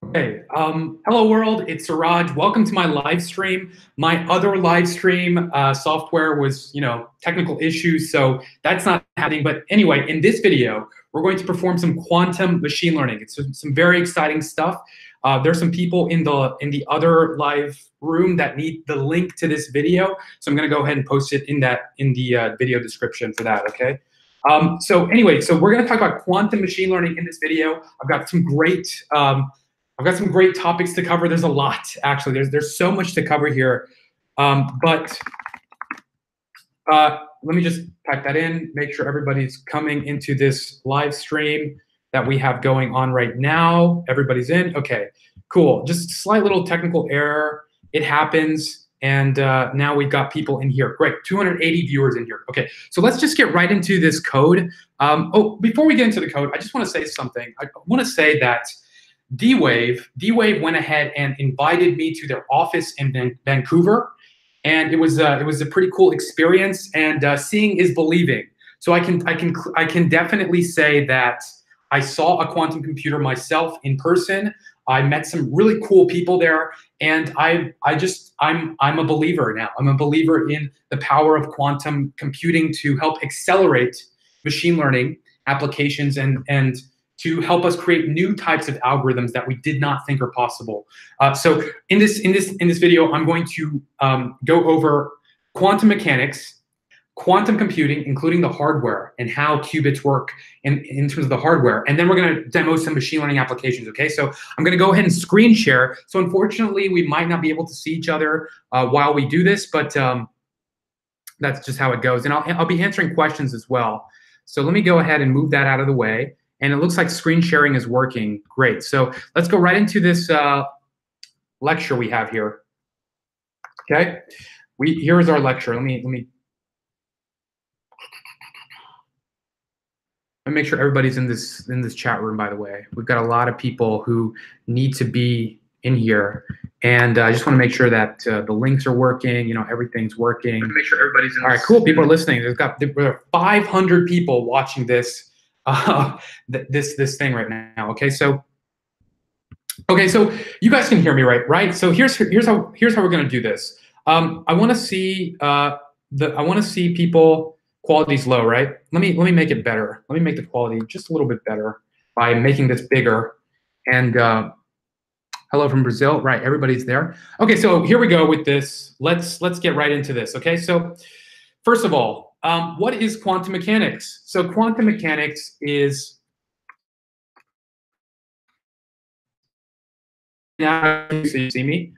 Okay. Hello world, it's Siraj. Welcome to my live stream. My other live stream software was, technical issues, so that's not happening. But anyway, in this video, we're going to perform some quantum machine learning. It's some very exciting stuff. There's some people in the other live room that need the link to this video, so I'm going to go ahead and post it in the video description for that. Okay. So anyway, so we're going to talk about quantum machine learning in this video. I've got some great topics to cover. There's a lot, actually. There's so much to cover here. But let me just type that in, make sure everybody's coming into this live stream that we have going on right now. Everybody's in? Okay, cool. Just a slight little technical error. It happens. And now we've got people in here. Great, 280 viewers in here. Okay, so let's just get right into this code. Before we get into the code, I just want to say something. I want to say that D-Wave went ahead and invited me to their office in Vancouver, and it was a pretty cool experience. And seeing is believing. So I can definitely say that I saw a quantum computer myself in person. I met some really cool people there, and I'm a believer now. I'm a believer in the power of quantum computing to help accelerate machine learning applications and to help us create new types of algorithms that we did not think are possible. So in this video, I'm going to go over quantum mechanics, quantum computing, including the hardware and how qubits work in terms of the hardware. And then we're going to demo some machine learning applications, okay? So I'm going to go ahead and screen share. So unfortunately, we might not be able to see each other while we do this, but that's just how it goes. And I'll be answering questions as well. So let me go ahead and move that out of the way. And it looks like screen sharing is working. Great. So let's go right into this lecture we have here. Okay. Here is our lecture. Let me make sure everybody's in this chat room, by the way. We've got a lot of people who need to be in here. And I just want to make sure that the links are working, everything's working. Make sure everybody's in. All right, cool. People are listening. There are 500 people watching this this thing right now. Okay, so you guys can hear me, right? So here's how we're gonna do this. I want to see people. Quality's low, right? Let me make it better. Let me make the quality just a little bit better by making this bigger. And hello from Brazil, right? Everybody's there. Okay, so here we go with this. Let's get right into this. Okay, so first of all, what is quantum mechanics? So quantum mechanics is now so you see me.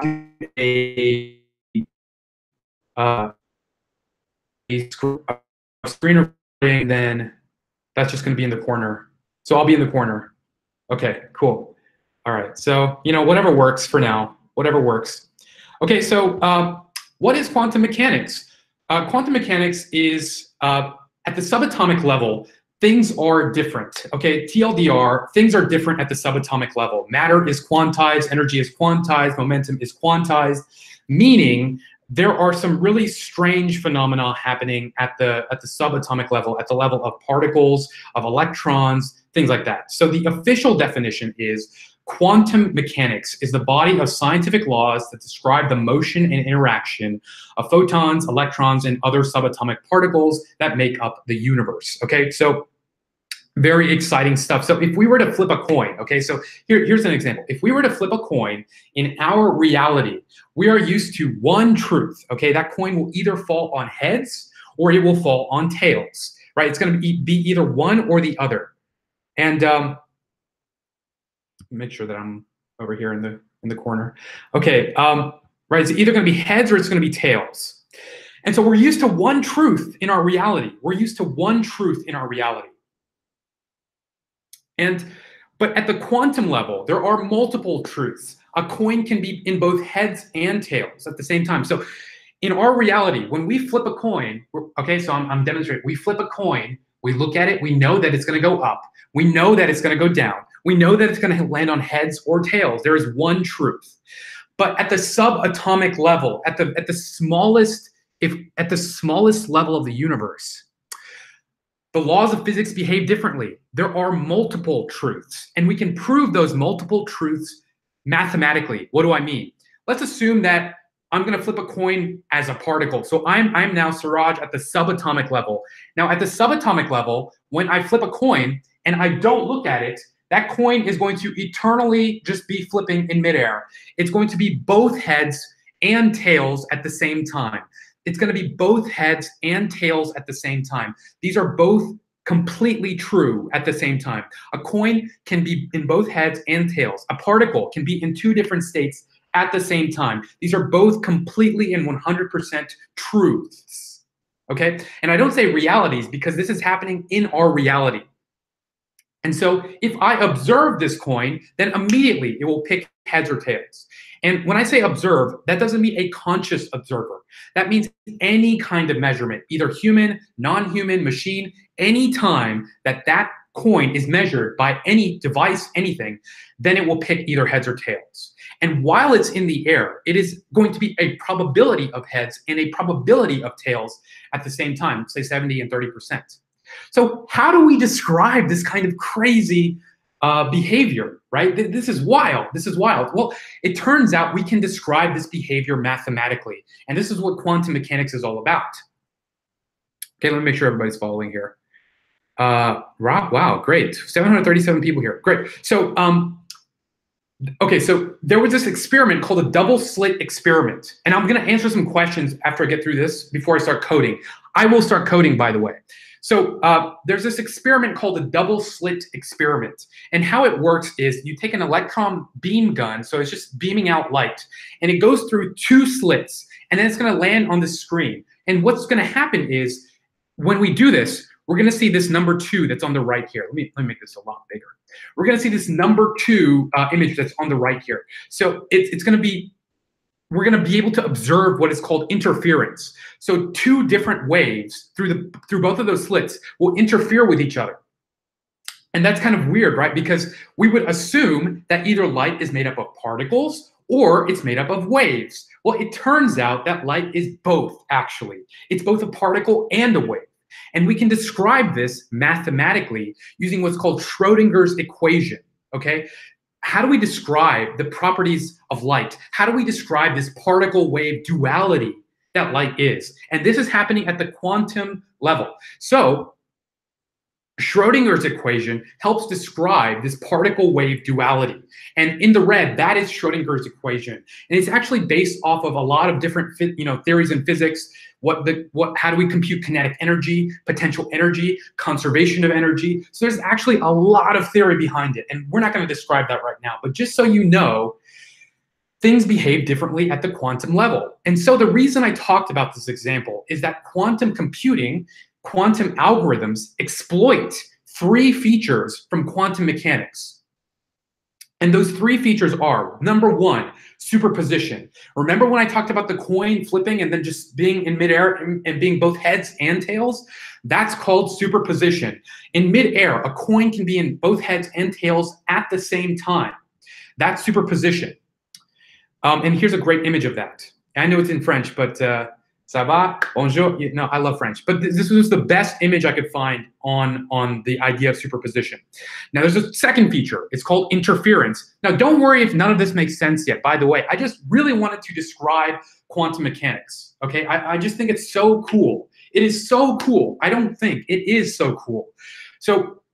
A screen recording, then that's just going to be in the corner. So I'll be in the corner. Okay, cool. All right. So whatever works for now. Whatever works. Okay. So what is quantum mechanics? Quantum mechanics is at the subatomic level, things are different. Okay, TLDR, things are different at the subatomic level. Matter is quantized, energy is quantized, momentum is quantized, meaning there are some really strange phenomena happening at the subatomic level, at the level of particles, of electrons, things like that. So the official definition is quantum mechanics is the body of scientific laws that describe the motion and interaction of photons, electrons, and other subatomic particles that make up the universe. Okay, so very exciting stuff. So if we were to flip a coin, okay, so here's an example. If we were to flip a coin in our reality, we are used to one truth, okay? That coin will either fall on heads or it will fall on tails, right? It's going to be either one or the other. And make sure that I'm over here in the corner. Okay, right, it's either going to be heads or it's going to be tails. And so we're used to one truth in our reality. We're used to one truth in our reality. But at the quantum level, there are multiple truths. A coin can be in both heads and tails at the same time. So in our reality, when we flip a coin, okay, so I'm demonstrating, we flip a coin, we look at it, we know that it's going to go up. We know that it's going to go down. We know that it's going to land on heads or tails. There is one truth. But at the subatomic level, at the smallest level of the universe, the laws of physics behave differently. There are multiple truths, and we can prove those multiple truths mathematically. What do I mean? Let's assume that I'm going to flip a coin as a particle. So I'm now Suraj at the subatomic level. Now at the subatomic level, when I flip a coin and I don't look at it, that coin is going to eternally just be flipping in midair. It's going to be both heads and tails at the same time. It's going to be both heads and tails at the same time. These are both completely true at the same time. A coin can be in both heads and tails. A particle can be in two different states at the same time. These are both completely and 100% truths, okay? And I don't say realities because this is happening in our reality. And so if I observe this coin, then immediately it will pick heads or tails. And when I say observe, that doesn't mean a conscious observer. That means any kind of measurement, either human, non-human, machine, any time that that coin is measured by any device, anything, then it will pick either heads or tails. And while it's in the air, it is going to be a probability of heads and a probability of tails at the same time, say 70 and 30%. So how do we describe this kind of crazy behavior, right? This is wild. This is wild. Well, it turns out we can describe this behavior mathematically. And this is what quantum mechanics is all about. Okay, let me make sure everybody's following here. Rob, wow, great. 737 people here. Great. So, okay, so there was this experiment called a double slit experiment. And I'm going to answer some questions after I get through this before I start coding. I will start coding, by the way. So there's this experiment called the double slit experiment. And how it works is you take an electron beam gun, so it's just beaming out light, and it goes through two slits, and then it's going to land on the screen. And what's going to happen is when we do this, we're going to see this number 2 that's on the right here. Let me make this a lot bigger. We're going to see this number 2 image that's on the right here. So it's going to be, we're going to be able to observe what is called interference. So two different waves through both of those slits will interfere with each other. And that's kind of weird, right? Because we would assume that either light is made up of particles or it's made up of waves. Well, it turns out that light is both, actually. It's both a particle and a wave. And we can describe this mathematically using what's called Schrodinger's equation, okay? How do we describe the properties of light? How do we describe this particle-wave duality that light is? And this is happening at the quantum level. So Schrodinger's equation helps describe this particle-wave duality. And in the red, that is Schrodinger's equation. And it's actually based off of a lot of different theories in physics. How do we compute kinetic energy, potential energy, conservation of energy? So there's actually a lot of theory behind it. And we're not going to describe that right now. But just so you know, things behave differently at the quantum level. And so the reason I talked about this example is that quantum computing, quantum algorithms exploit 3 features from quantum mechanics. And those 3 features are, number 1, superposition. Remember when I talked about the coin flipping and then just being in midair and being both heads and tails? That's called superposition. In midair, a coin can be in both heads and tails at the same time. That's superposition. And here's a great image of that. I know it's in French, but ça va? Bonjour. No, I love French. But this was the best image I could find on the idea of superposition. Now, there's a second feature. It's called interference. Now, don't worry if none of this makes sense yet. By the way, I just really wanted to describe quantum mechanics. Okay, I just think it's so cool. It is so cool. I don't think it is so cool. So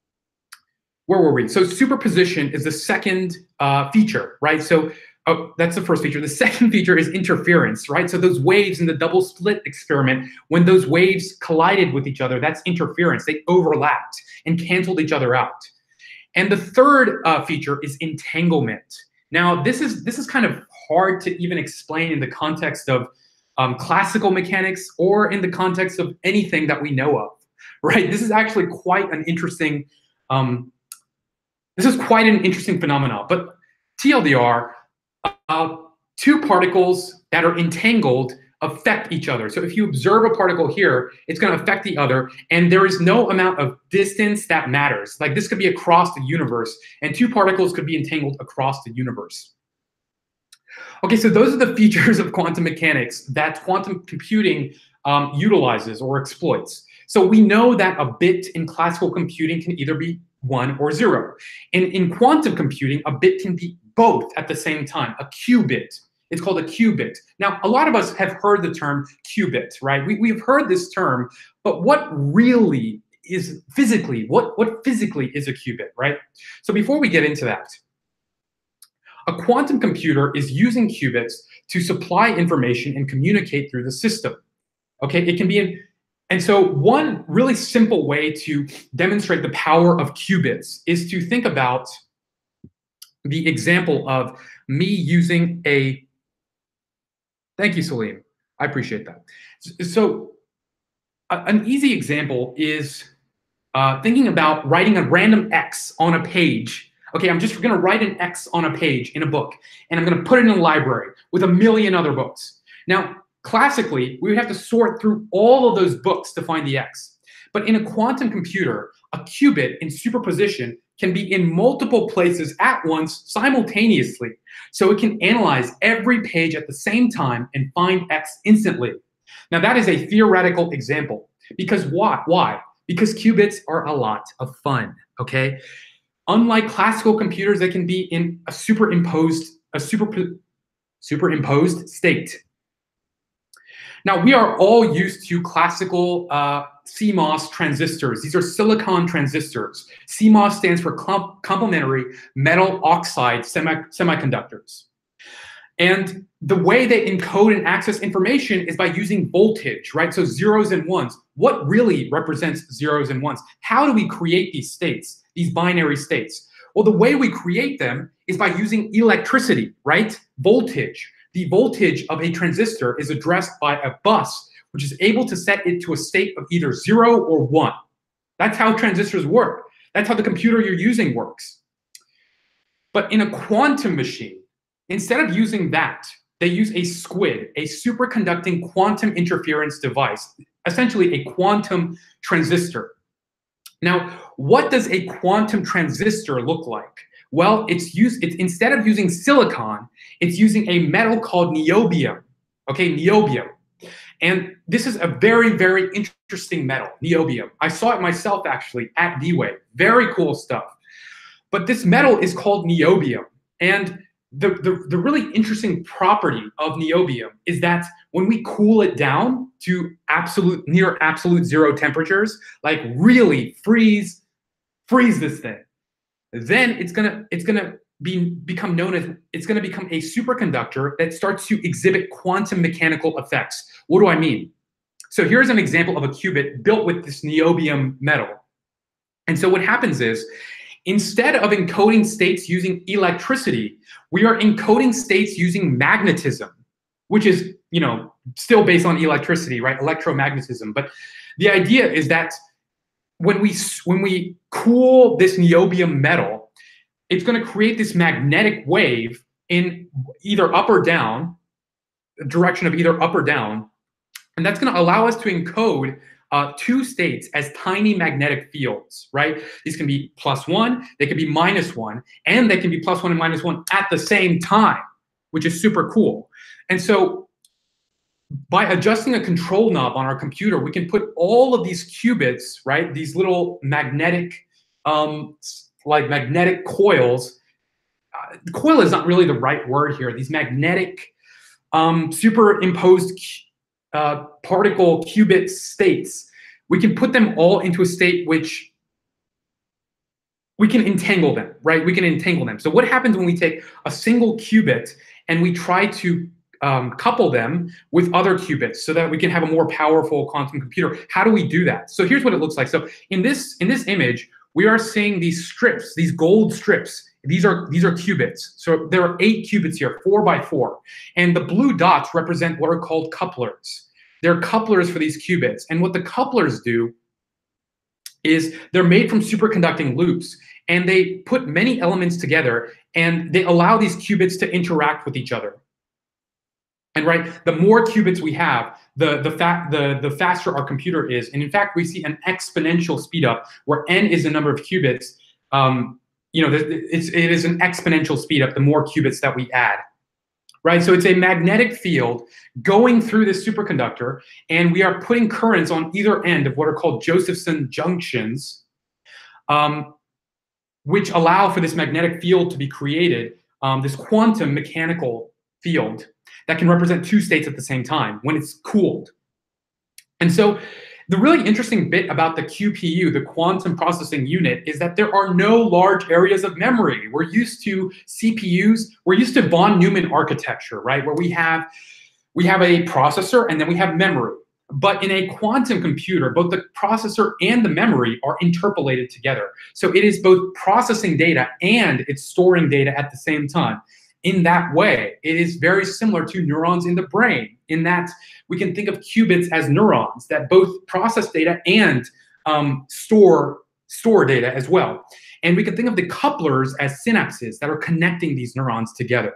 where were we? So superposition is the second feature, right? So that's the first feature. The second feature is interference, right? So those waves in the double slit experiment, when those waves collided with each other, that's interference. They overlapped and canceled each other out. And the third feature is entanglement. Now, this is kind of hard to even explain in the context of classical mechanics or in the context of anything that we know of, right? This is actually quite an interesting, phenomenon. But TLDR, 2 particles that are entangled affect each other. So if you observe a particle here, it's going to affect the other, and there is no amount of distance that matters. Like this could be across the universe, and 2 particles could be entangled across the universe. Okay, so those are the features of quantum mechanics that quantum computing utilizes or exploits. So we know that a bit in classical computing can either be 1 or 0. In quantum computing, a bit can be both at the same time, a qubit. It's called a qubit. Now, a lot of us have heard the term qubit, right? We've heard this term, but what really is physically, what physically is a qubit, right? So before we get into that, a quantum computer is using qubits to supply information and communicate through the system. Okay, it can be and so one really simple way to demonstrate the power of qubits is to think about the example of me using a, thank you, Salim, I appreciate that. So an easy example is thinking about writing a random X on a page. Okay, I'm just gonna write an X on a page in a book, and I'm gonna put it in a library with a million other books. Now, classically, we would have to sort through all of those books to find the X. But in a quantum computer, a qubit in superposition can be in multiple places at once simultaneously. So it can analyze every page at the same time and find X instantly. Now that is a theoretical example. Because why? Why? Because qubits are a lot of fun, okay? Unlike classical computers, they can be in a superimposed state. Now, we are all used to classical CMOS transistors. These are silicon transistors. CMOS stands for complementary metal oxide semiconductors. And the way they encode and access information is by using voltage, right? So zeros and ones. What really represents zeros and ones? How do we create these states, these binary states? Well, the way we create them is by using electricity, right? Voltage. The voltage of a transistor is addressed by a bus, which is able to set it to a state of either 0 or 1. That's how transistors work. That's how the computer you're using works. But in a quantum machine, instead of using that, they use a SQUID, a superconducting quantum interference device, essentially a quantum transistor. Now, what does a quantum transistor look like? Well, it's instead of using silicon, it's using a metal called niobium. Okay, niobium. And this is a very, very interesting metal, niobium. I saw it myself actually at D-Wave. Very cool stuff. But this metal is called niobium. And the really interesting property of niobium is that when we cool it down to near absolute zero temperatures, like really freeze this thing, then it's gonna become a superconductor that starts to exhibit quantum mechanical effects. What do I mean? So here's an example of a qubit built with this niobium metal. And so what happens is, instead of encoding states using electricity, we are encoding states using magnetism, which is, still based on electricity, right? Electromagnetism. But the idea is that when we cool this niobium metal, it's going to create this magnetic wave in either up or down, direction of either up or down, and that's going to allow us to encode two states as tiny magnetic fields, right? These can be +1, they can be -1, and they can be +1 and -1 at the same time, which is super cool. And so by adjusting a control knob on our computer, we can put all of these qubits, right? These little magnetic, like magnetic coils. Coil is not really the right word here. These magnetic superimposed particle qubit states, we can put them all into a state which we can entangle them, right? We can entangle them. So what happens when we take a single qubit and we try to couple them with other qubits so that we can have a more powerful quantum computer? How do we do that? So here's what it looks like. So in this image, we are seeing these strips, these gold strips. These are qubits. So there are 8 qubits here, 4 by 4. And the blue dots represent what are called couplers. They're couplers for these qubits. And what the couplers do is they're made from superconducting loops. And they put many elements together, and they allow these qubits to interact with each other. And right, the more qubits we have, the faster our computer is. And in fact, we see an exponential speed up where n is the number of qubits. It is an exponential speed up the more qubits that we add, right? So it's a magnetic field going through this superconductor, and we are putting currents on either end of what are called Josephson junctions. which allow for this magnetic field to be created, this quantum mechanical field that can represent two states at the same time when it's cooled. And so the really interesting bit about the QPU, the quantum processing unit, is that there are no large areas of memory. We're used to CPUs, we're used to von Neumann architecture, right? Where we have a processor and then we have memory. But in a quantum computer, both the processor and the memory are interpolated together. So it is both processing data and it's storing data at the same time. In that way, it is very similar to neurons in the brain, in that we can think of qubits as neurons that both process data and store data as well. And we can think of the couplers as synapses that are connecting these neurons together.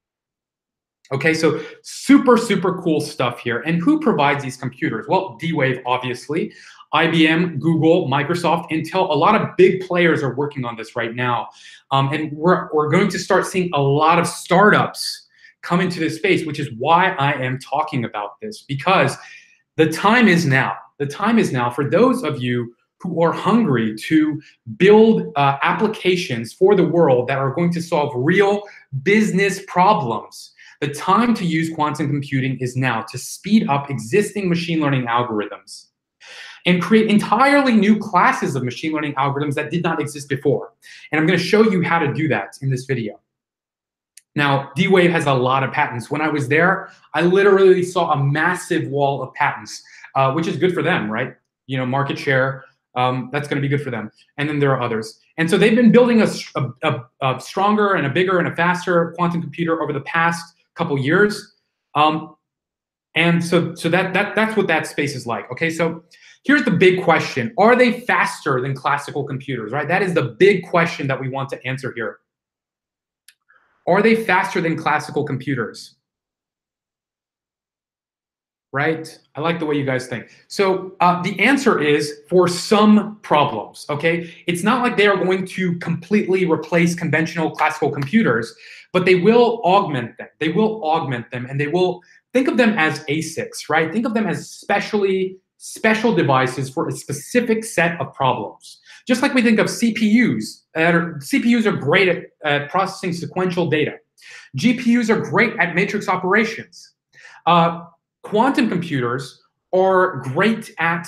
Okay, so super, super cool stuff here. And who provides these computers? Well, D-Wave, obviously. IBM, Google, Microsoft, Intel, a lot of big players are working on this right now. And we're going to start seeing a lot of startups come into this space, which is why I am talking about this, because the time is now. The time is now for those of you who are hungry to build applications for the world that are going to solve real business problems. The time to use quantum computing is now to speed up existing machine learning algorithms and create entirely new classes of machine learning algorithms that did not exist before. And I'm going to show you how to do that in this video. Now, D-Wave has a lot of patents. When I was there, I literally saw a massive wall of patents, which is good for them, right? You know, market share, that's going to be good for them. And then there are others. And so they've been building a stronger and a bigger and a faster quantum computer over the past couple years. And so that's what that space is like. Okay, so here's the big question. Are they faster than classical computers, right? That is the big question that we want to answer here. Are they faster than classical computers? Right? I like the way you guys think. So the answer is for some problems, okay? It's not like they are going to completely replace conventional classical computers, but they will augment them. They will augment them, and they will think of them as ASICs, right? Think of them as special devices for a specific set of problems. Just like we think of CPUs. CPUs are great at processing sequential data. GPUs are great at matrix operations. Quantum computers are great at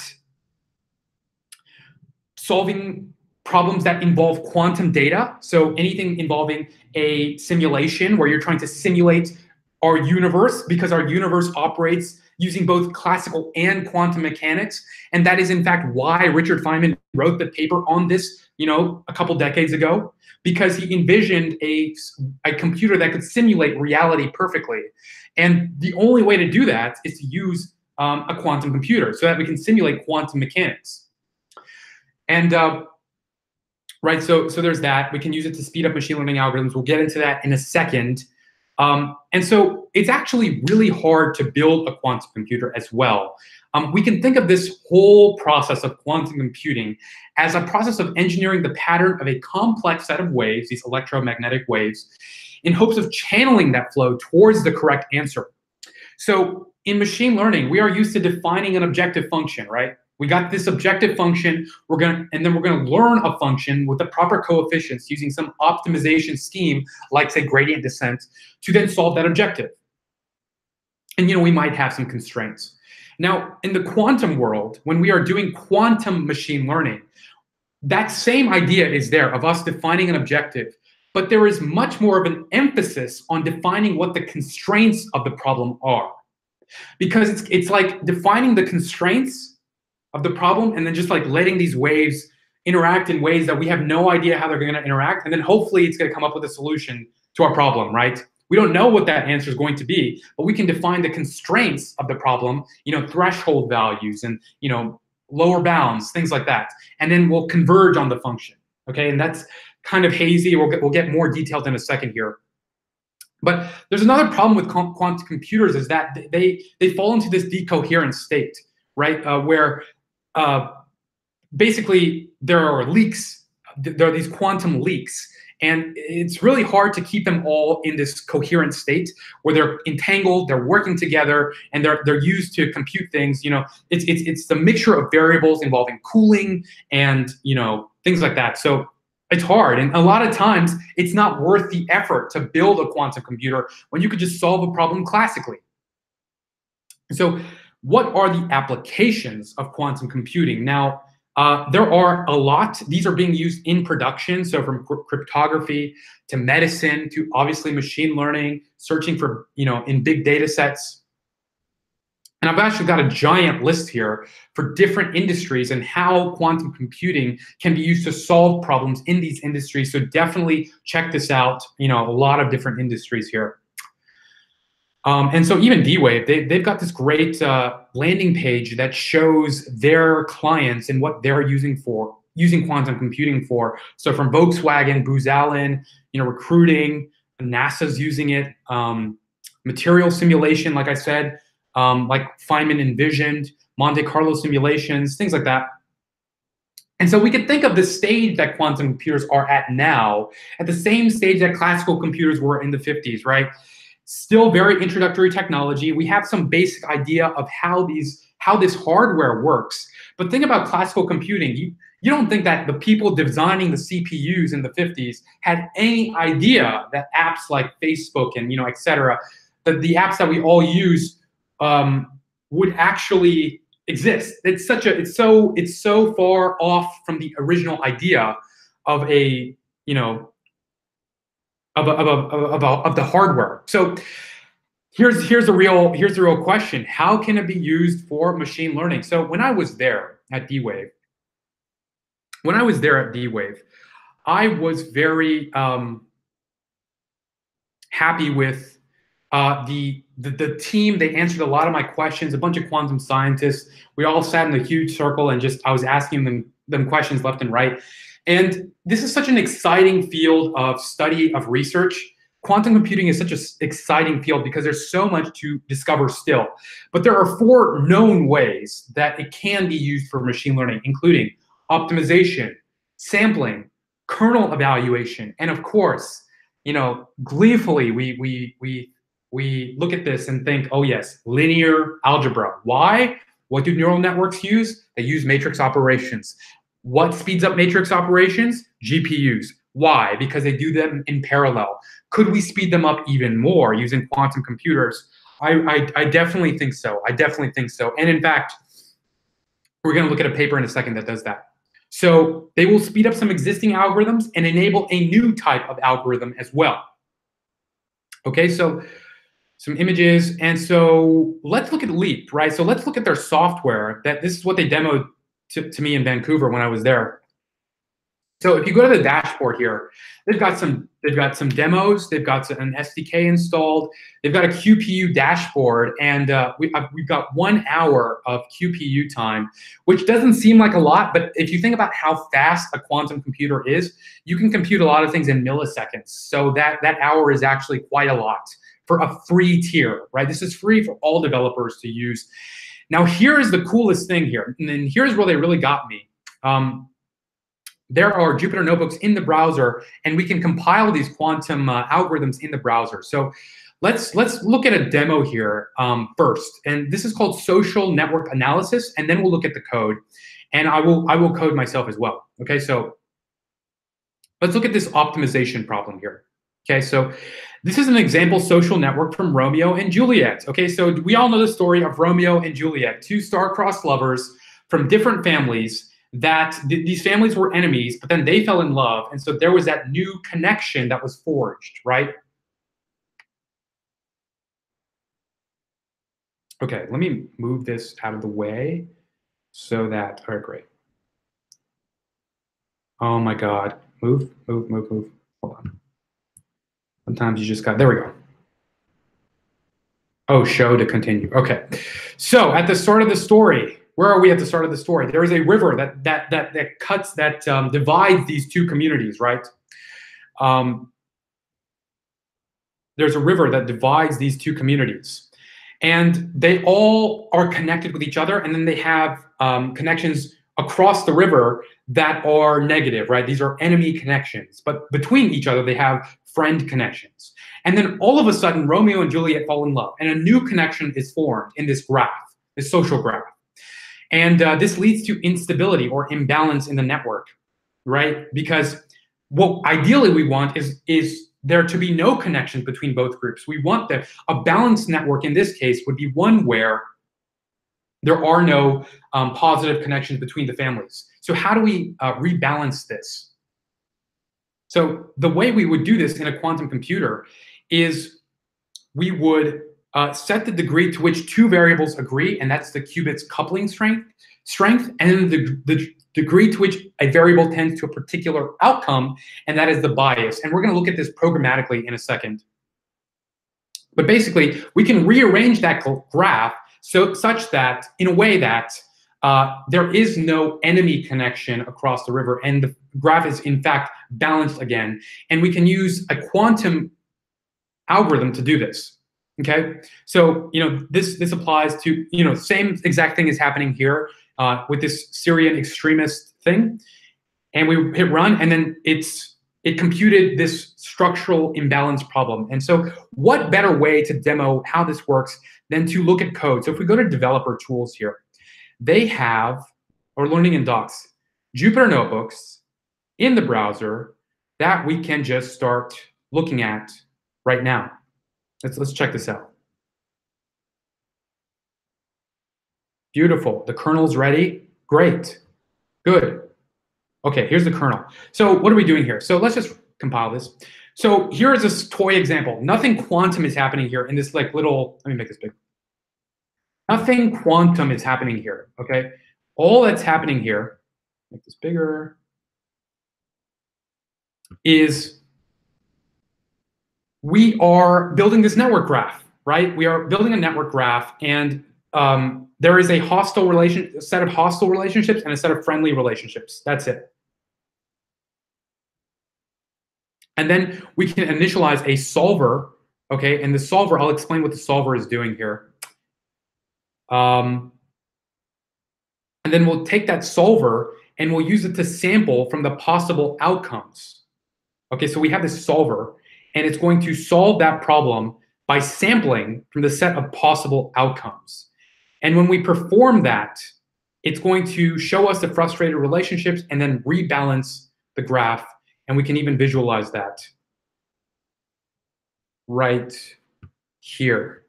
solving problems that involve quantum data. So anything involving a simulation where you're trying to simulate our universe, because our universe operates using both classical and quantum mechanics. And that is, in fact, why Richard Feynman wrote the paper on this, you know, a couple decades ago, because he envisioned a computer that could simulate reality perfectly. And the only way to do that is to use a quantum computer so that we can simulate quantum mechanics. And right, so there's that. We can use it to speed up machine learning algorithms. We'll get into that in a second. And so it's actually really hard to build a quantum computer as well. We can think of this whole process of quantum computing as a process of engineering the pattern of a complex set of waves, these electromagnetic waves, in hopes of channeling that flow towards the correct answer. So in machine learning, we are used to defining an objective function, right? We got this objective function, and then we're gonna learn a function with the proper coefficients using some optimization scheme, like say gradient descent, to then solve that objective. And you know, we might have some constraints. Now, in the quantum world, when we are doing quantum machine learning, that same idea is there of us defining an objective, but there is much more of an emphasis on defining what the constraints of the problem are. Because it's like defining the constraints of the problem and then just like letting these waves interact in ways that we have no idea how they're going to interact, and then hopefully it's going to come up with a solution to our problem, right? We don't know what that answer is going to be, but we can define the constraints of the problem, you know, threshold values and, you know, lower bounds, things like that. And then we'll converge on the function, okay? And that's kind of hazy. We'll get more detailed in a second here. But there's another problem with quantum computers is that they fall into this decoherent state, right? Where basically there are leaks. There are these quantum leaks. And it's really hard to keep them all in this coherent state where they're entangled, they're working together, and they're used to compute things. You know, it's the mixture of variables involving cooling and, you know, things like that. So It's hard, and a lot of times it's not worth the effort to build a quantum computer when you could just solve a problem classically. So what are the applications of quantum computing? Now, there are a lot. These are being used in production, so from cryptography to medicine to obviously machine learning, searching for, in big data sets. And I've actually got a giant list here for different industries and how quantum computing can be used to solve problems in these industries. So definitely check this out. A lot of different industries here. And so even D-Wave, they've got this great landing page that shows their clients and what they're using quantum computing for. So from Volkswagen, Booz Allen, recruiting, NASA's using it, material simulation, like I said, like Feynman envisioned, Monte Carlo simulations, things like that. And so we could think of the stage that quantum computers are at now, at the same stage that classical computers were in the 50s, right? Still very introductory technology. We have some basic idea of how this hardware works. But think about classical computing. You don't think that the people designing the CPUs in the 50s had any idea that apps like Facebook and et cetera, that the apps that we all use would actually exist. It's so far off from the original idea of the hardware. So here's the real question: how can it be used for machine learning? So when I was there at D-Wave, I was very happy with the team. They answered a lot of my questions. A bunch of quantum scientists. We all sat in a huge circle and I was asking them questions left and right. And this is such an exciting field of study, of research. Quantum computing is such an exciting field because there's so much to discover still. But there are 4 known ways that it can be used for machine learning, including optimization, sampling, kernel evaluation, and of course, gleefully, we look at this and think, oh yes, linear algebra. Why? What do neural networks use? They use matrix operations. What speeds up matrix operations? GPUs. Why? Because they do them in parallel. Could we speed them up even more using quantum computers? I definitely think so. And in fact, we're going to look at a paper in a second that does that. So they will speed up some existing algorithms and enable a new type of algorithm as well. Okay, so some images. And so let's look at Leap, right? So let's look at their software. This is what they demoed to me in Vancouver when I was there. So if you go to the dashboard here, they've got some demos. They've got an SDK installed. They've got a QPU dashboard, and we've got 1 hour of QPU time, which doesn't seem like a lot, but if you think about how fast a quantum computer is, you can compute a lot of things in milliseconds. So that hour is actually quite a lot for a free tier, right? This is free for all developers to use. Now, here is the coolest thing here, and then here's where they really got me. There are Jupyter notebooks in the browser, and we can compile these quantum algorithms in the browser. So let's look at a demo here first, and this is called social network analysis, and then we'll look at the code, and I will code myself as well. Okay, so let's look at this optimization problem here. Okay, so this is an example social network from Romeo and Juliet. Okay, so we all know the story of Romeo and Juliet, 2 star-crossed lovers from different families. That these families were enemies, but then they fell in love, and so there was that new connection that was forged, right? Okay, let me move this out of the way so that, all right, great. Oh my God, move. Hold on. Sometimes you just there we go. Oh, show to continue. Okay, so at the start of the story, where are we at the start of the story? There is a river that divides these 2 communities, right? There's a river that divides these 2 communities, and they all are connected with each other, and then they have connections across the river that are negative, right? These are enemy connections, but between each other, they have friend connections. And then all of a sudden, Romeo and Juliet fall in love, and a new connection is formed in this graph, this social graph. And this leads to instability or imbalance in the network, right? Because what ideally we want is there to be no connections between both groups. We want that a balanced network in this case would be one where there are no positive connections between the families. So how do we rebalance this? So the way we would do this in a quantum computer is we would set the degree to which two variables agree, and that's the qubit's coupling strength, and then the degree to which a variable tends to a particular outcome, and that is the bias. And we're going to look at this programmatically in a second. But basically, we can rearrange that graph such that, in a way that there is no enemy connection across the river, and the graph is in fact balanced again. And we can use a quantum algorithm to do this. Okay, so this applies to same exact thing is happening here with this Syrian extremist thing, and we hit run, and then it computed this structural imbalance problem. And so what better way to demo how this works than to look at code? So if we go to developer tools here, they have, or learning in docs, Jupyter notebooks in the browser that we can just start looking at right now. Let's check this out. Beautiful. The kernel's ready. Great. Good. Okay, here's the kernel. So what are we doing here? So let's just compile this. So here is this toy example. Nothing quantum is happening here in this little, let me make this big. Nothing quantum is happening here, okay? All that's happening here, make this bigger, is we are building this network graph, right? We are building a network graph, and there is a set of hostile relationships and a set of friendly relationships. That's it. And then we can initialize a solver, okay? And the solver, I'll explain what the solver is doing here. And then we'll take that solver and we'll use it to sample from the possible outcomes. Okay, so we have this solver, and it's going to solve that problem by sampling from the set of possible outcomes. And when we perform that, it's going to show us the frustrated relationships and then rebalance the graph. And we can even visualize that right here.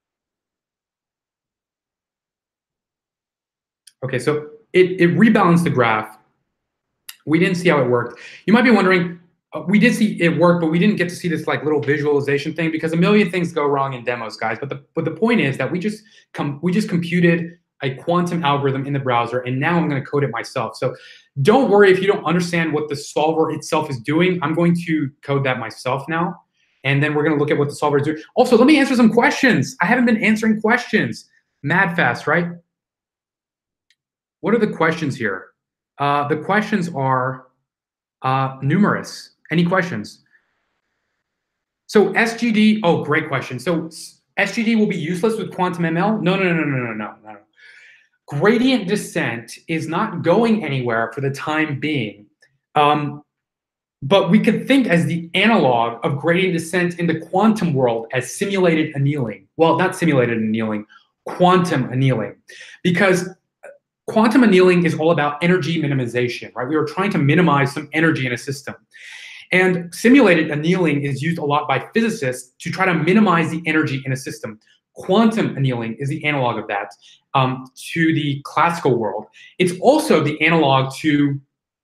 Okay, so it rebalanced the graph. We didn't see how it worked. You might be wondering, we did see it work, but we didn't get to see this little visualization thing because a million things go wrong in demos, guys. But the point is that we just computed a quantum algorithm in the browser, and now I'm going to code it myself. So don't worry if you don't understand what the solver itself is doing. I'm going to code that myself now, and then we're going to look at what the solver is doing. Also, let me answer some questions. I haven't been answering questions. Mad fast, right? What are the questions here? The questions are numerous. Any questions? So SGD, oh, great question. So SGD will be useless with quantum ML? No. Gradient descent is not going anywhere for the time being. But we could think as the analog of gradient descent in the quantum world as simulated annealing. Well, not simulated annealing, quantum annealing. Because quantum annealing is all about energy minimization, right? We were trying to minimize some energy in a system. And simulated annealing is used a lot by physicists to try to minimize the energy in a system. Quantum annealing is the analog of that to the classical world. It's also the analog to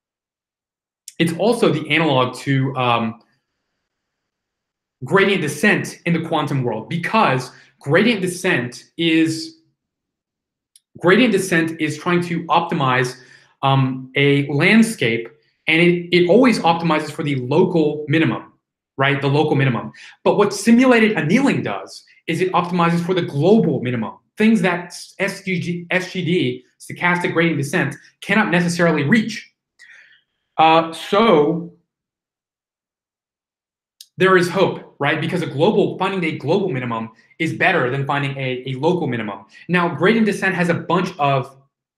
gradient descent in the quantum world, because gradient descent is trying to optimize a landscape, and it always optimizes for the local minimum, right? The local minimum. But what simulated annealing does is it optimizes for the global minimum, things that SGD, stochastic gradient descent, cannot necessarily reach. So there is hope, right? Because finding a global minimum is better than finding a local minimum. Now, gradient descent has a bunch of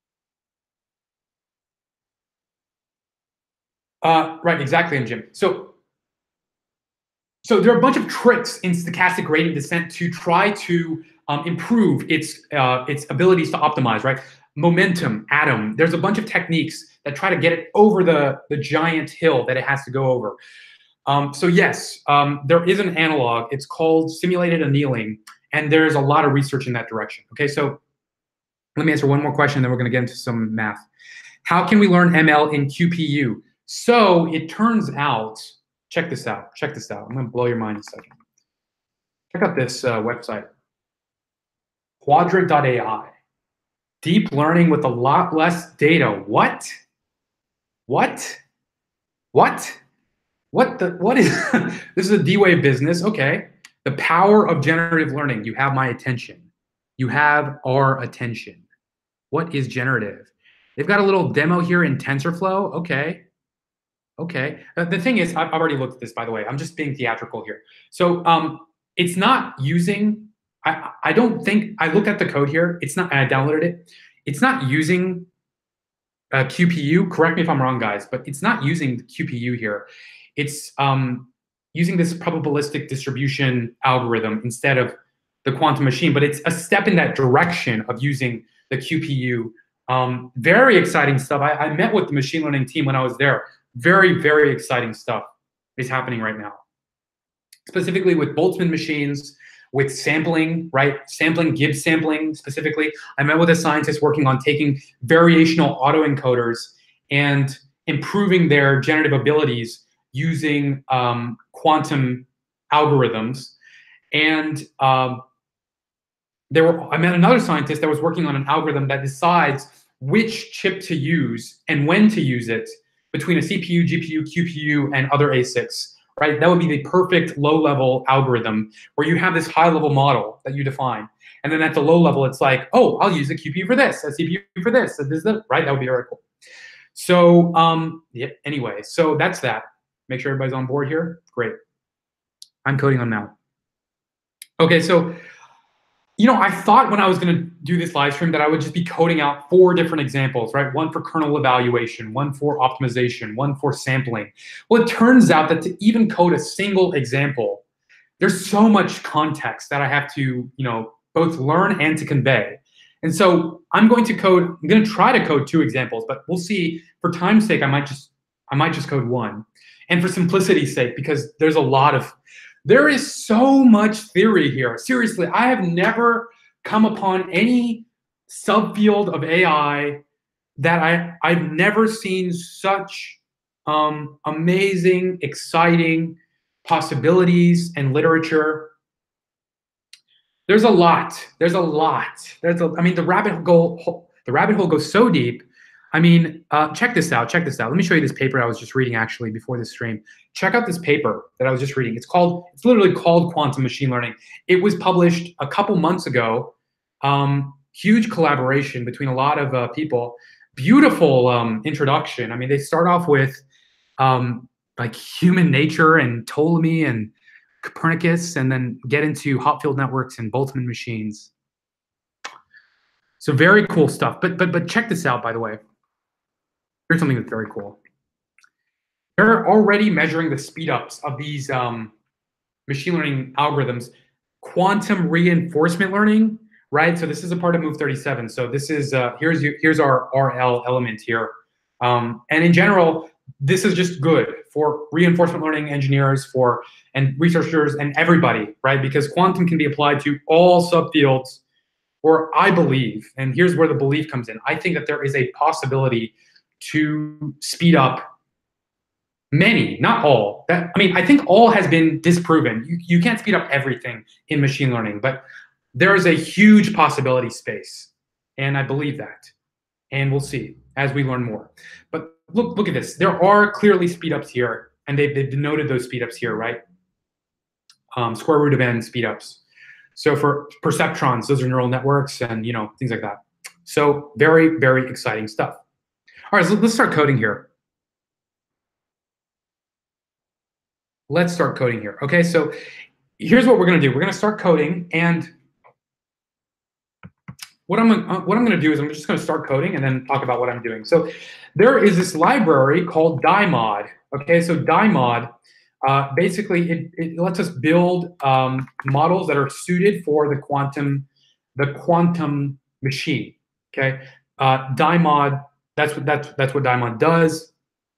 right, exactly, Jim. So there are a bunch of tricks in stochastic gradient descent to try to improve its abilities to optimize, right? momentum, atom. There's a bunch of techniques that try to get it over the giant hill that it has to go over. So yes, there is an analog. It's called simulated annealing, and there's a lot of research in that direction. Okay, so let me answer one more question, then we're going to get into some math. How can we learn ML in QPU? So it turns out, check this out. Check this out. I'm going to blow your mind in a second. Check out this website, Quadrant.ai. Deep learning with a lot less data. What? What? What? What is this is a D-Wave business. Okay. The power of generative learning. You have my attention. You have our attention. What is generative? They've got a little demo here in TensorFlow. Okay. Okay. The thing is, I've already looked at this, by the way. I'm just being theatrical here. So it's not using, I don't think, I looked at the code here. It's not, I downloaded it. It's not using QPU. Correct me if I'm wrong, guys, but it's not using the QPU here. It's using this probabilistic distribution algorithm instead of the quantum machine, but it's a step in that direction of using the QPU. Very exciting stuff. I met with the machine learning team when I was there. Very, very exciting stuff is happening right now. Specifically with Boltzmann machines, with sampling, right? Sampling, Gibbs sampling specifically. I met with a scientist working on taking variational autoencoders and improving their generative abilities using quantum algorithms. And I met another scientist that was working on an algorithm that decides which chip to use and when to use it between a CPU, GPU, QPU, and other ASICs, right? That would be the perfect low-level algorithm where you have this high-level model that you define. And then at the low level, it's like, oh, I'll use a QPU for this, a CPU for this, right? That would be very cool. So yeah, anyway, so that's that. Make sure everybody's on board here. Great. I'm coding on now. Okay, so I thought when I was going to do this live stream that I would just be coding out 4 different examples, right? One for kernel evaluation, one for optimization, one for sampling. Well, it turns out that to even code a single example, there's so much context that I have to, both learn and to convey. And so I'm going to try to code 2 examples, but we'll see. For time's sake, I might just code 1. And for simplicity's sake, because there is so much theory here. Seriously, I have never come upon any subfield of AI that I've never seen such amazing, exciting possibilities and literature. There's a lot. I mean, the rabbit hole goes so deep. I mean, check this out. Let me show you this paper I was just reading actually before this stream. Check out this paper that I was just reading. It's literally called Quantum Machine Learning. It was published a couple months ago. Huge collaboration between a lot of people. Beautiful introduction. I mean, they start off with like human nature and Ptolemy and Copernicus, and then get into hot field networks and Boltzmann machines. So very cool stuff. But check this out, by the way. Here's something that's very cool. They're already measuring the speedups of these machine learning algorithms. Quantum reinforcement learning, right? So this is a part of Move 37. So this is here's our RL element here. And in general, this is just good for reinforcement learning engineers, and researchers and everybody, right? Because quantum can be applied to all subfields. Or I believe, and here's where the belief comes in, I think that there is a possibility to speed up many, not all. I think all has been disproven. You can't speed up everything in machine learning, but there is a huge possibility space, and I believe that. And we'll see as we learn more. But look at this. There are clearly speedups here, and they've denoted those speedups here, right? Square root of n speedups. So for perceptrons, those are neural networks and things like that. So very, very exciting stuff. All right, so let's start coding here. Let's start coding here. Okay, so here's what we're going to do. We're going to start coding, and what I'm going to do is I'm just going to start coding and then talk about what I'm doing. So there is this library called DIMOD. Okay, so DIMOD. Basically, it lets us build models that are suited for the quantum machine. Okay, DIMOD, that's what DIMOD does.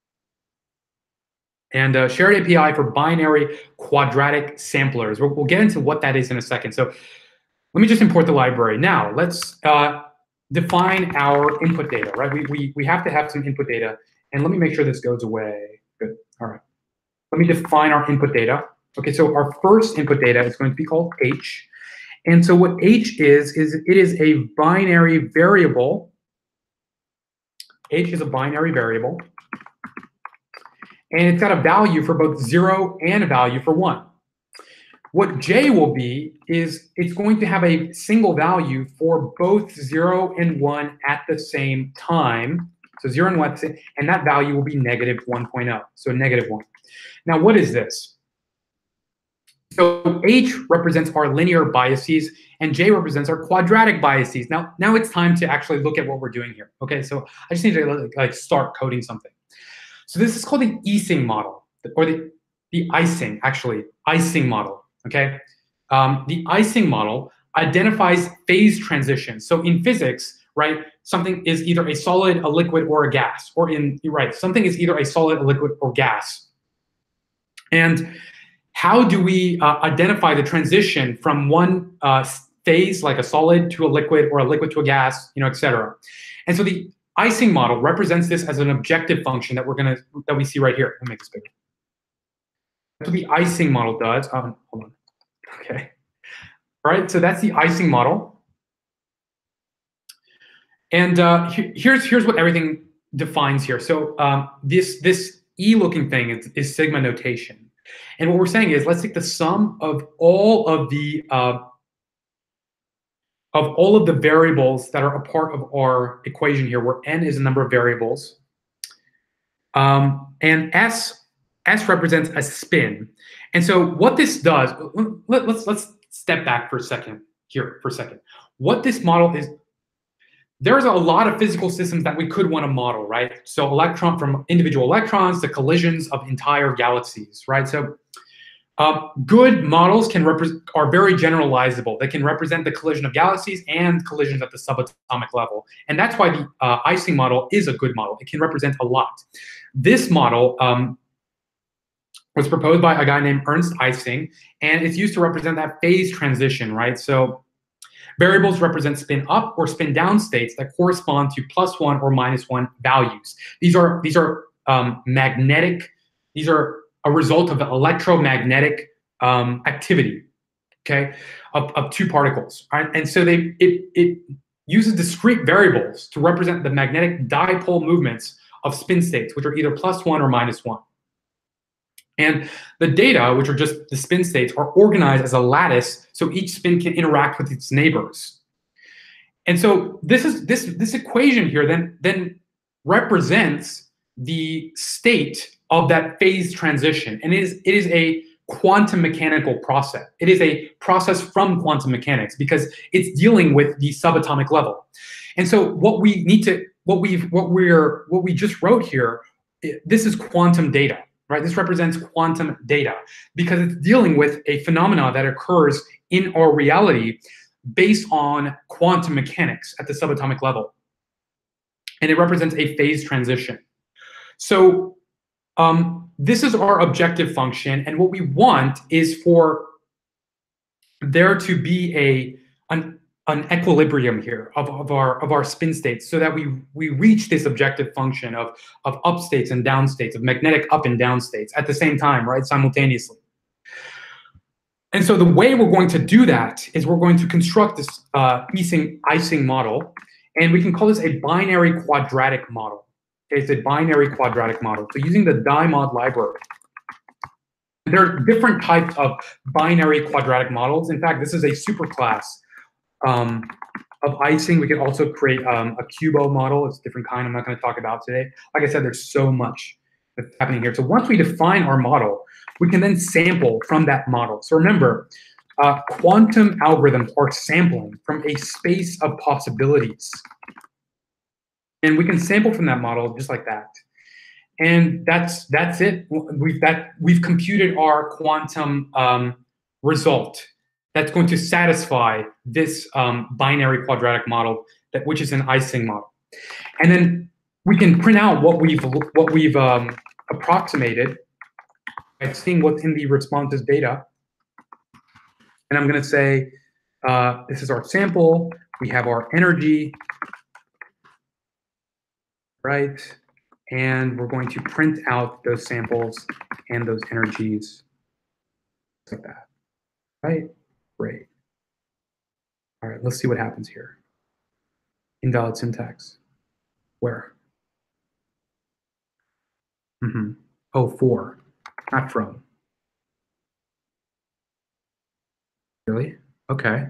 And shared API for binary quadratic samplers. We'll get into what that is in a second. So let me just import the library. Now, let's define our input data, right? We have to have some input data. And let me make sure this goes away. Good. All right. Let me define our input data. Okay, so our first input data is going to be called H. And so what H is it is a binary variable. H is a binary variable. And it's got a value for both 0 and a value for 1. What J will be is it's going to have a single value for both 0 and 1 at the same time. So 0 and 1, and that value will be negative 1.0, so negative 1. Now, what is this? So H represents our linear biases, and J represents our quadratic biases. Now it's time to actually look at what we're doing here. Okay, so I just need to like start coding something. So this is called the Ising model, or the Ising, actually, Ising model, okay? The Ising model identifies phase transitions. So in physics, right, something is either a solid, a liquid, or a gas. Or something is either a solid, a liquid, or gas. And how do we identify the transition from one phase, like a solid, to a liquid, or a liquid to a gas, et cetera? And so the Ising model represents this as an objective function that we see right here. Let me make this bigger. That's what the Ising model does. Hold on. Okay. All right. So that's the Ising model. And here's what everything defines here. So this E-looking thing is sigma notation. And what we're saying is, let's take the sum of all of the variables that are a part of our equation here, where n is the number of variables, and s represents a spin. And so what this does, let's step back for a second here for a second. What this model is, there's a lot of physical systems that we could want to model, right? So from individual electrons to collisions of entire galaxies, right? So good models are very generalizable. They can represent the collision of galaxies and collisions at the subatomic level. And that's why the Ising model is a good model. It can represent a lot. This model was proposed by a guy named Ernst Ising, and it's used to represent that phase transition, right? So variables represent spin up or spin down states that correspond to +1 or -1 values. These are magnetic. These are a result of the electromagnetic activity, okay, of two particles. Right? And so it uses discrete variables to represent the magnetic dipole movements of spin states, which are either +1 or -1. And the data, which are just the spin states, are organized as a lattice, so each spin can interact with its neighbors. And so this equation here then represents the state of that phase transition, and it is a quantum mechanical process. It is a process from quantum mechanics because it's dealing with the subatomic level. And so what we just wrote here, this is quantum data. Right, this represents quantum data because it's dealing with a phenomena that occurs in our reality based on quantum mechanics at the subatomic level. And it represents a phase transition. So this is our objective function, and what we want is for there to be an equilibrium here of our spin states, so that we reach this objective function of up states and down states, of magnetic up and down states at the same time, right, simultaneously. And so the way we're going to do that is we're going to construct this Ising model, and we can call this a binary quadratic model. Okay, it's a binary quadratic model. So using the DIMOD library. There are different types of binary quadratic models. In fact, this is a superclass of Ising. We can also create a QUBO model. It's a different kind I'm not going to talk about today. Like I said, there's so much that's happening here. So once we define our model, we can then sample from that model. So remember, quantum algorithms are sampling from a space of possibilities. And we can sample from that model just like that. And that's it. We've computed our quantum result that's going to satisfy this binary quadratic model, which is an Ising model. And then we can print out what we've approximated by seeing what's in the responses data. And I'm going to say, this is our sample. We have our energy, right? And we're going to print out those samples and those energies like that, right? Great. All right, let's see what happens here. Invalid syntax. Where? Oh, for, not from. Really? Okay.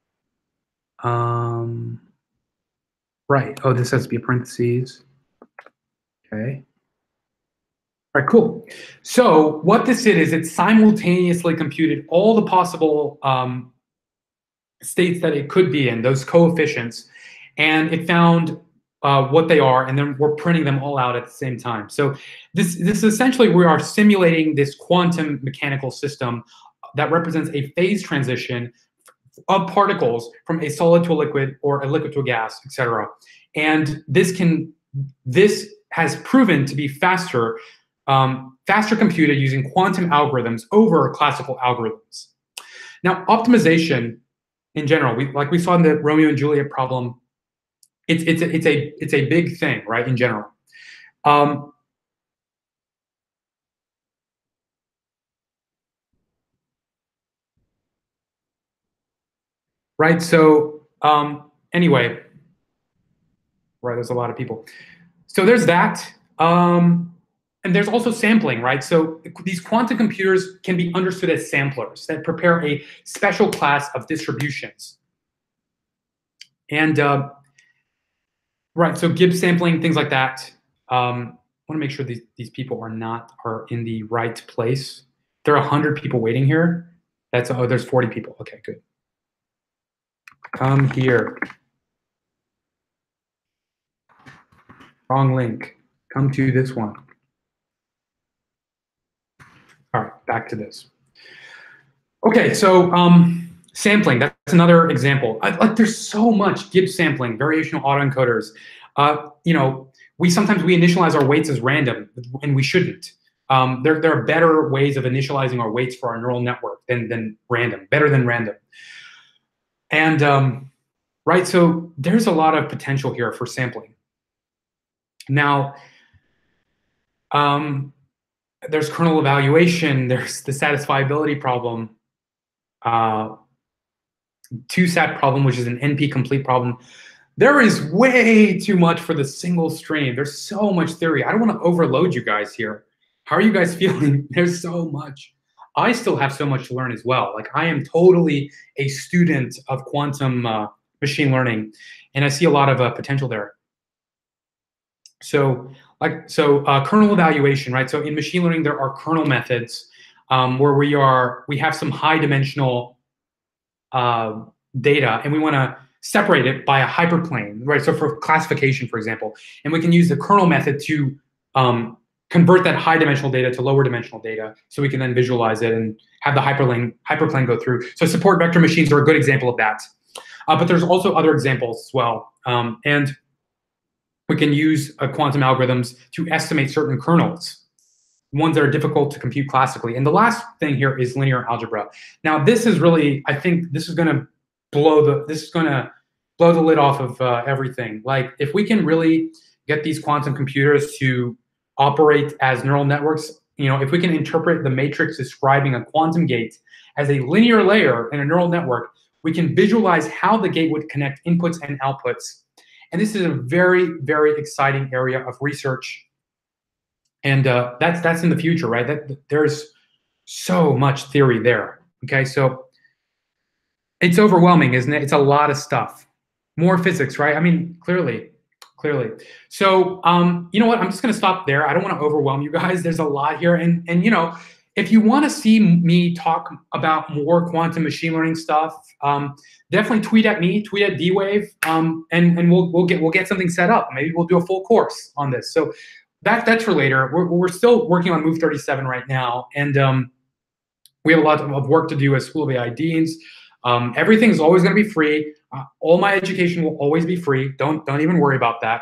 Right. Oh, this has to be parentheses. Okay. All right, cool. So what this did is it simultaneously computed all the possible states that it could be in, those coefficients, and it found what they are, and then we're printing them all out at the same time. So this essentially, we are simulating this quantum mechanical system that represents a phase transition of particles from a solid to a liquid or a liquid to a gas, etc. And this has proven to be faster computed using quantum algorithms over classical algorithms. Now, optimization in general, like we saw in the Romeo and Juliet problem, it's a big thing, right? In general, right? So anyway, right? There's a lot of people. So there's that. And there's also sampling, right? So these quantum computers can be understood as samplers that prepare a special class of distributions. And right, so Gibbs sampling, things like that. I want to make sure these people are in the right place. There are 100 people waiting here. There's 40 people. Okay, good. Come here. Wrong link. Come to this one. All right, back to this. Okay, so sampling, that's another example. There's so much Gibbs sampling, variational autoencoders. We sometimes initialize our weights as random, and we shouldn't. There are better ways of initializing our weights for our neural network than random, better than random. And right, so there's a lot of potential here for sampling. Now, there's kernel evaluation, there's the satisfiability problem, 2SAT problem, which is an NP complete problem. There is way too much for the single stream. There's so much theory. I don't want to overload you guys here. How are you guys feeling? There's so much. I still have so much to learn as well. Like, I am totally a student of quantum machine learning, and I see a lot of potential there. So kernel evaluation, right? So in machine learning, there are kernel methods where we have some high dimensional data, and we want to separate it by a hyperplane, right? So for classification, for example, and we can use the kernel method to convert that high dimensional data to lower dimensional data, so we can then visualize it and have the hyperplane go through. So support vector machines are a good example of that. But there's also other examples as well, and we can use quantum algorithms to estimate certain kernels, ones that are difficult to compute classically. And the last thing here is linear algebra. Now, this is really, I think this is going to blow the lid off of everything. Like, if we can really get these quantum computers to operate as neural networks, if we can interpret the matrix describing a quantum gate as a linear layer in a neural network, we can visualize how the gate would connect inputs and outputs. And this is a very, very exciting area of research. And that's in the future, right? There's so much theory there. Okay, so it's overwhelming, isn't it? It's a lot of stuff. More physics, right? I mean, clearly. So you know what? I'm just going to stop there. I don't want to overwhelm you guys. There's a lot here, and if you want to see me talk about more quantum machine learning stuff, definitely tweet at me, tweet at DWave, and we'll get something set up. Maybe we'll do a full course on this. So that's for later. We're still working on Move 37 right now, and we have a lot of work to do as School of AI Deans. Everything's always going to be free. All my education will always be free. Don't even worry about that.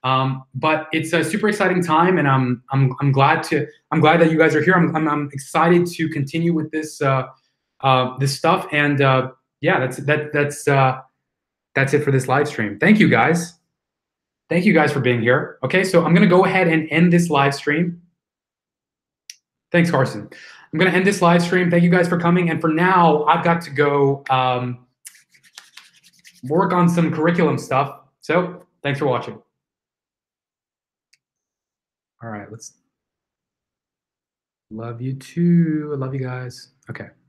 But it's a super exciting time, and I'm glad that you guys are here. I'm excited to continue with this this stuff, and yeah, that's it for this live stream. Thank you guys. Thank you guys for being here. Okay, so I'm gonna go ahead and end this live stream. Thanks, Carson. I'm gonna end this live stream. Thank you guys for coming. And for now, I've got to go work on some curriculum stuff. So thanks for watching. All right, love you too. I love you guys. Okay.